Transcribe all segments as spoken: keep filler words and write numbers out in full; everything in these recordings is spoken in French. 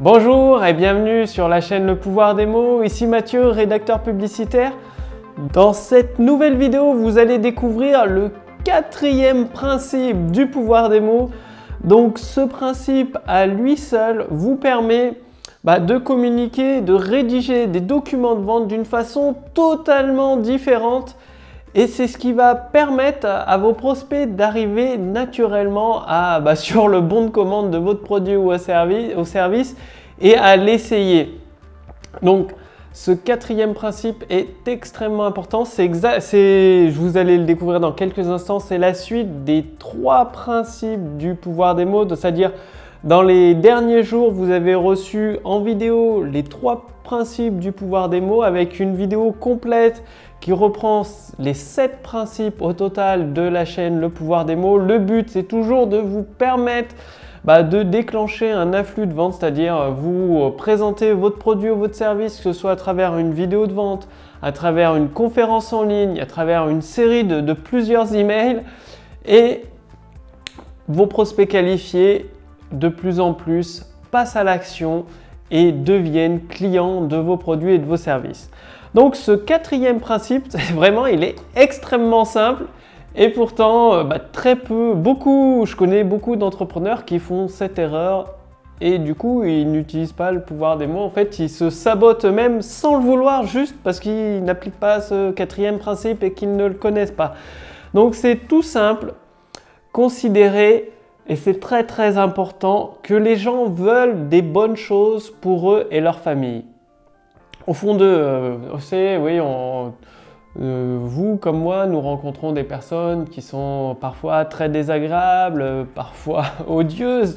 Bonjour et bienvenue sur la chaîne Le Pouvoir des mots, ici Mathieu, rédacteur publicitaire. Dans cette nouvelle vidéo, vous allez découvrir le quatrième principe du pouvoir des mots. Donc ce principe à lui seul vous permet bah, de communiquer, de rédiger des documents de vente d'une façon totalement différente. Et c'est ce qui va permettre à vos prospects d'arriver naturellement à, bah, sur le bon de commande de votre produit ou au service, au service et à l'essayer. Donc, ce quatrième principe est extrêmement important. C'est exact, c'est, je vous allez le découvrir dans quelques instants. C'est la suite des trois principes du pouvoir des mots. C'est-à-dire, dans les derniers jours, vous avez reçu en vidéo les trois principes du pouvoir des mots avec une vidéo complète qui reprend les sept principes au total de la chaîne Le Pouvoir des mots. Le but, c'est toujours de vous permettre bah, de déclencher un afflux de vente, c'est-à-dire vous présenter votre produit ou votre service, que ce soit à travers une vidéo de vente, à travers une conférence en ligne, à travers une série de, de plusieurs emails, et vos prospects qualifiés de plus en plus passent à l'action et deviennent clients de vos produits et de vos services. Donc ce quatrième principe, vraiment, il est extrêmement simple et pourtant bah, très peu, beaucoup, je connais beaucoup d'entrepreneurs qui font cette erreur et du coup ils n'utilisent pas le pouvoir des mots. En fait, ils se sabotent eux-mêmes sans le vouloir juste parce qu'ils n'appliquent pas ce quatrième principe et qu'ils ne le connaissent pas. Donc c'est tout simple, considérez, et c'est très très important, que les gens veulent des bonnes choses pour eux et leur famille. Au fond d'eux, euh, c'est, oui, on, euh, vous comme moi, nous rencontrons des personnes qui sont parfois très désagréables, parfois odieuses,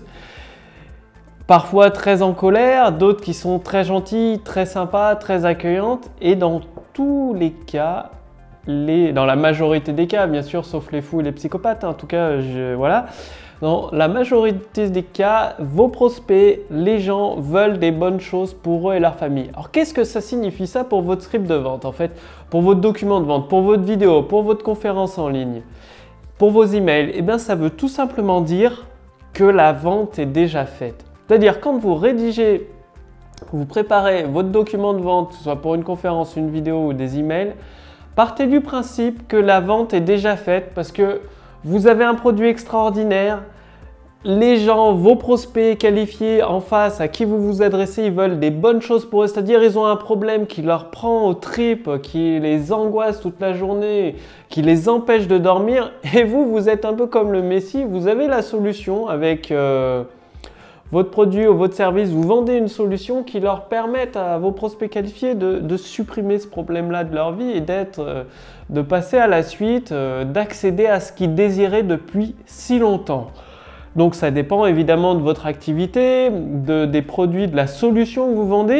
parfois très en colère, d'autres qui sont très gentilles, très sympas, très accueillantes. Et dans tous les cas, les, dans la majorité des cas, bien sûr, sauf les fous et les psychopathes, hein, en tout cas, je, voilà. Dans la majorité des cas, vos prospects, les gens veulent des bonnes choses pour eux et leur famille. Alors qu'est-ce que ça signifie ça pour votre script de vente en fait, pour votre document de vente, pour votre vidéo, pour votre conférence en ligne, pour vos emails? Eh bien ça veut tout simplement dire que la vente est déjà faite. C'est-à-dire quand vous rédigez, vous préparez votre document de vente, que ce soit pour une conférence, une vidéo ou des emails, partez du principe que la vente est déjà faite parce que vous avez un produit extraordinaire, les gens, vos prospects qualifiés en face à qui vous vous adressez, ils veulent des bonnes choses pour eux, c'est-à-dire ils ont un problème qui leur prend aux tripes, qui les angoisse toute la journée, qui les empêche de dormir et vous, vous êtes un peu comme le Messie, vous avez la solution avec euh, votre produit ou votre service, vous vendez une solution qui leur permette à vos prospects qualifiés de, de supprimer ce problème-là de leur vie et d'être, euh, de passer à la suite, euh, d'accéder à ce qu'ils désiraient depuis si longtemps. Donc ça dépend évidemment de votre activité, de, des produits, de la solution que vous vendez.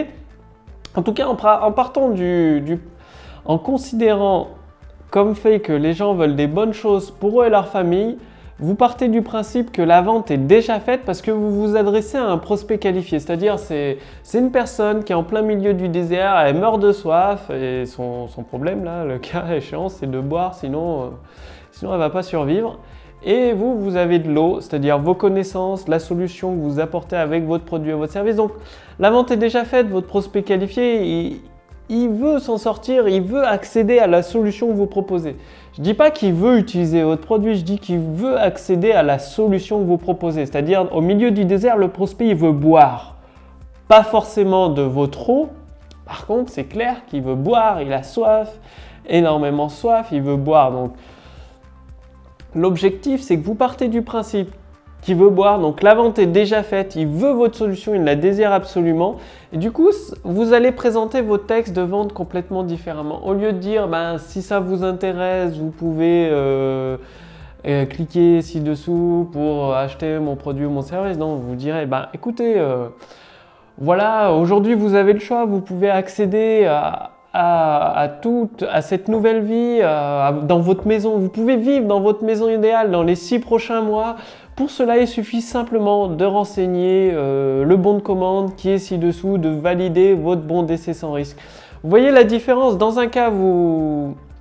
En tout cas, en, en partant du, du, en considérant comme fait que les gens veulent des bonnes choses pour eux et leur famille, vous partez du principe que la vente est déjà faite parce que vous vous adressez à un prospect qualifié. C'est-à-dire c'est c'est une personne qui est en plein milieu du désert, elle meurt de soif et son, son problème là, le cas échéant, c'est de boire, sinon, euh, sinon elle ne va pas survivre. Et vous, vous avez de l'eau, c'est-à-dire vos connaissances, la solution que vous apportez avec votre produit ou votre service. Donc la vente est déjà faite, votre prospect qualifié, il, il veut s'en sortir, il veut accéder à la solution que vous proposez. Je ne dis pas qu'il veut utiliser votre produit, je dis qu'il veut accéder à la solution que vous proposez. C'est-à-dire, au milieu du désert, le prospect, il veut boire. Pas forcément de votre eau. Par contre, c'est clair qu'il veut boire, il a soif, énormément soif, il veut boire. Donc, l'objectif, c'est que vous partez du principe qu'il veut boire. Donc, la vente est déjà faite, il veut votre solution, il la désire absolument. Et du coup, vous allez présenter vos textes de vente complètement différemment. Au lieu de dire, ben, si ça vous intéresse, vous pouvez euh, euh, cliquer ci-dessous pour acheter mon produit ou mon service. Non, vous direz, ben, écoutez, euh, voilà, aujourd'hui, vous avez le choix, vous pouvez accéder à... À, à, toute, à cette nouvelle vie à, à, dans votre maison. Vous pouvez vivre dans votre maison idéale dans les six prochains mois. Pour cela, il suffit simplement de renseigner euh, le bon de commande qui est ci-dessous, de valider votre bon d'essai sans risque. Vous voyez la différence? Dans un cas, vous,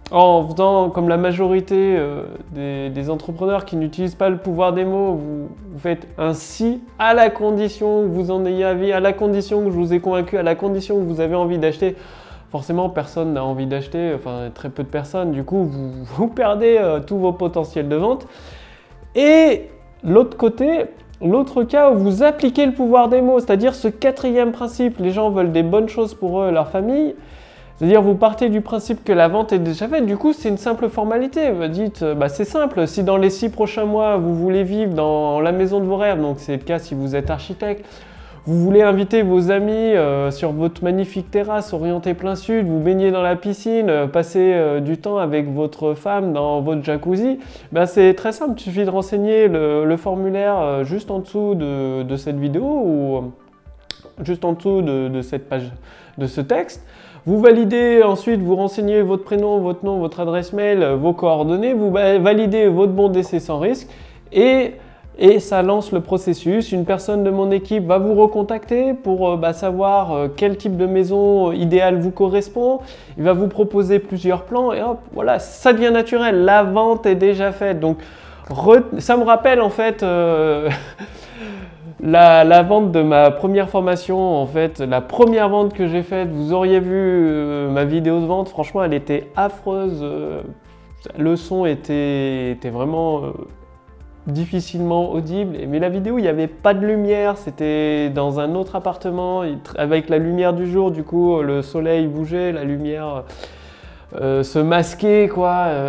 en faisant comme la majorité euh, des, des entrepreneurs qui n'utilisent pas le pouvoir des mots, vous, vous faites un si à la condition que vous en ayez envie, à la condition que je vous ai convaincu, à la condition que vous avez envie d'acheter. Forcément, personne n'a envie d'acheter, enfin très peu de personnes, du coup vous, vous perdez euh, tous vos potentiels de vente. Et l'autre côté, l'autre cas où vous appliquez le pouvoir des mots, c'est-à-dire ce quatrième principe, les gens veulent des bonnes choses pour eux et leur famille. C'est-à-dire vous partez du principe que la vente est déjà faite, du coup c'est une simple formalité. Vous dites, bah, c'est simple, si dans les six prochains mois vous voulez vivre dans la maison de vos rêves, donc c'est le cas si vous êtes architecte, vous voulez inviter vos amis euh, sur votre magnifique terrasse orientée plein sud, vous baignez dans la piscine, euh, passer euh, du temps avec votre femme dans votre jacuzzi, ben c'est très simple, il suffit de renseigner le, le formulaire euh, juste en dessous de, de cette vidéo ou euh, juste en dessous de, de cette page, de ce texte. Vous validez ensuite, vous renseignez votre prénom, votre nom, votre adresse mail, vos coordonnées, vous validez votre bon d'essai sans risque et, et ça lance le processus. Une personne de mon équipe va vous recontacter pour bah, savoir quel type de maison idéale vous correspond. Il va vous proposer plusieurs plans et hop, voilà, ça devient naturel. La vente est déjà faite. Donc, ça me rappelle en fait... Euh La, la vente de ma première formation, en fait, la première vente que j'ai faite, vous auriez vu euh, ma vidéo de vente, franchement elle était affreuse, euh, le son était, était vraiment euh, difficilement audible, mais la vidéo il n'y avait pas de lumière, c'était dans un autre appartement, avec la lumière du jour, du coup le soleil bougeait, la lumière euh, se masquait quoi. Euh,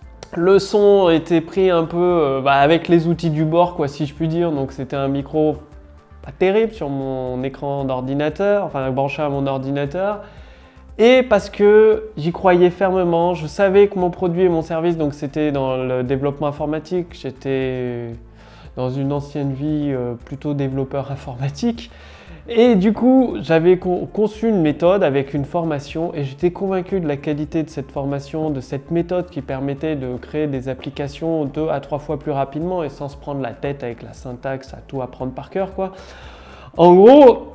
Le son était pris un peu euh, bah, avec les outils du bord, quoi, si je puis dire. Donc c'était un micro pas terrible sur mon écran d'ordinateur, enfin branché à mon ordinateur. Et parce que j'y croyais fermement, je savais que mon produit et mon service, donc c'était dans le développement informatique, j'étais dans une ancienne vie euh, plutôt développeur informatique. Et du coup, j'avais conçu une méthode avec une formation et j'étais convaincu de la qualité de cette formation, de cette méthode qui permettait de créer des applications deux à trois fois plus rapidement et sans se prendre la tête avec la syntaxe à tout apprendre par cœur, quoi. En gros,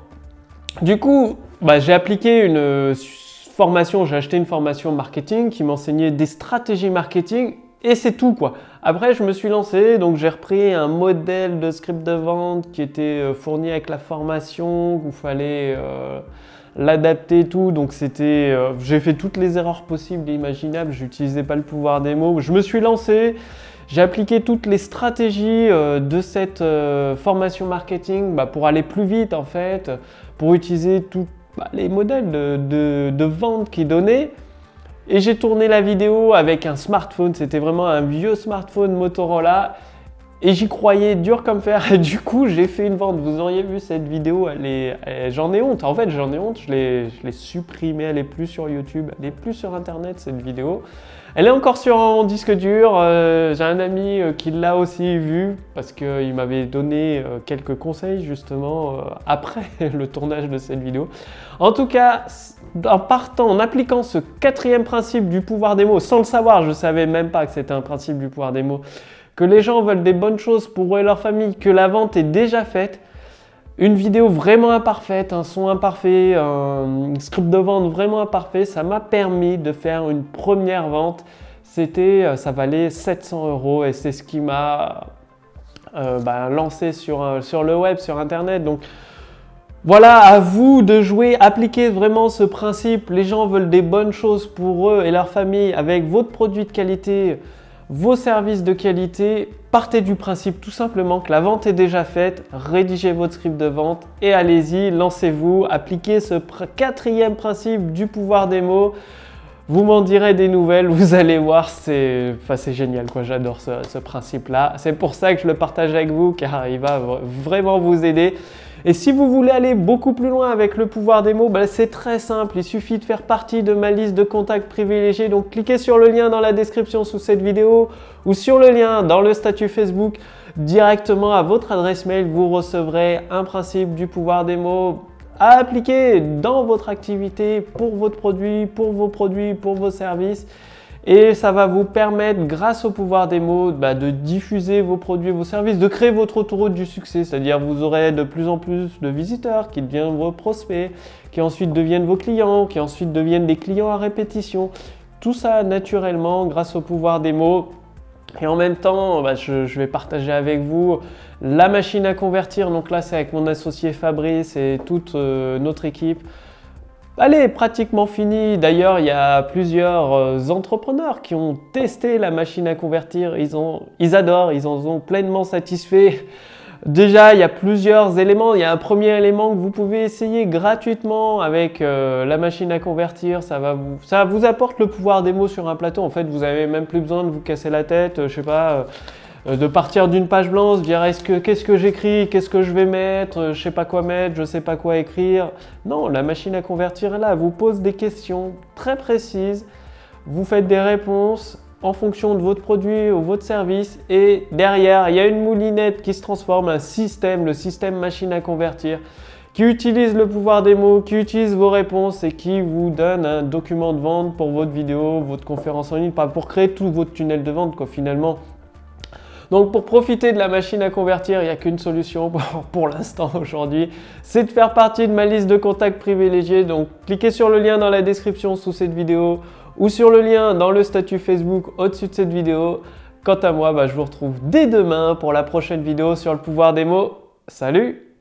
du coup, bah, j'ai appliqué une formation, j'ai acheté une formation marketing qui m'enseignait des stratégies marketing. Et c'est tout quoi. Après je me suis lancé, donc j'ai repris un modèle de script de vente qui était fourni avec la formation, où il fallait euh, l'adapter tout. Donc c'était, euh, j'ai fait toutes les erreurs possibles et imaginables, j'utilisais pas le pouvoir des mots. Je me suis lancé, j'ai appliqué toutes les stratégies euh, de cette euh, formation marketing bah, pour aller plus vite en fait, pour utiliser tous bah, les modèles de, de, de vente qu'ils donnaient. Et j'ai tourné la vidéo avec un smartphone, c'était vraiment un vieux smartphone Motorola et j'y croyais dur comme fer et du coup j'ai fait une vente. Vous auriez vu cette vidéo, elle est, elle, j'en ai honte, en fait j'en ai honte, je l'ai, je l'ai supprimée, elle est plus sur YouTube, elle est plus sur internet cette vidéo. Elle est encore sur un disque dur, euh, j'ai un ami euh, qui l'a aussi vue parce qu'il m'avait donné euh, quelques conseils justement euh, après le tournage de cette vidéo. En tout cas, en partant, en appliquant ce quatrième principe du pouvoir des mots, sans le savoir, je ne savais même pas que c'était un principe du pouvoir des mots, que les gens veulent des bonnes choses pour eux et leur famille, que la vente est déjà faite, une vidéo vraiment imparfaite, un son imparfait, un script de vente vraiment imparfait, ça m'a permis de faire une première vente. C'était, ça valait sept cents euros et c'est ce qui m'a euh, bah, lancé sur, sur le web, sur internet. Donc voilà, à vous de jouer, appliquez vraiment ce principe. Les gens veulent des bonnes choses pour eux et leur famille avec votre produit de qualité, vos services de qualité. Partez du principe tout simplement que la vente est déjà faite, rédigez votre script de vente et allez-y, lancez-vous, appliquez ce quatrième principe du pouvoir des mots. Vous m'en direz des nouvelles, vous allez voir, c'est enfin, c'est génial, quoi. J'adore ce, ce principe-là. C'est pour ça que je le partage avec vous, car il va vraiment vous aider. Et si vous voulez aller beaucoup plus loin avec le pouvoir des mots, ben c'est très simple, il suffit de faire partie de ma liste de contacts privilégiés. Donc cliquez sur le lien dans la description sous cette vidéo ou sur le lien dans le statut Facebook directement à votre adresse mail. Vous recevrez un principe du pouvoir des mots à appliquer dans votre activité, pour votre produit, pour vos produits, pour vos services. Et ça va vous permettre, grâce au pouvoir des mots, bah, de diffuser vos produits et vos services, de créer votre autoroute du succès. C'est-à-dire vous aurez de plus en plus de visiteurs qui deviennent vos prospects, qui ensuite deviennent vos clients, qui ensuite deviennent des clients à répétition, tout ça naturellement grâce au pouvoir des mots. Et en même temps, bah, je, je vais partager avec vous la machine à convertir. Donc là, c'est avec mon associé Fabrice et toute euh, notre équipe. Elle est pratiquement finie. D'ailleurs, il y a plusieurs euh, entrepreneurs qui ont testé la machine à convertir. Ils, ont, ils adorent, ils en sont pleinement satisfaits. Déjà, il y a plusieurs éléments. Il y a un premier élément que vous pouvez essayer gratuitement avec euh, la machine à convertir. Ça, va vous, ça vous apporte le pouvoir des mots sur un plateau. En fait, vous n'avez même plus besoin de vous casser la tête, euh, je sais pas, euh, de partir d'une page blanche, dire est-ce que qu'est-ce que j'écris, qu'est-ce que je vais mettre, euh, je sais pas quoi mettre, je sais pas quoi écrire. Non, la machine à convertir est là. Elle vous pose des questions très précises. Vous faites des réponses en fonction de votre produit ou votre service, et derrière il y a une moulinette qui se transforme, un système, le système machine à convertir, qui utilise le pouvoir des mots, qui utilise vos réponses et qui vous donne un document de vente pour votre vidéo, votre conférence en ligne, pour créer tout votre tunnel de vente quoi, finalement. Donc pour profiter de la machine à convertir, il n'y a qu'une solution pour, pour l'instant aujourd'hui, c'est de faire partie de ma liste de contacts privilégiés. Donc cliquez sur le lien dans la description sous cette vidéo ou sur le lien dans le statut Facebook au-dessus de cette vidéo. Quant à moi, bah, je vous retrouve dès demain pour la prochaine vidéo sur le pouvoir des mots. Salut!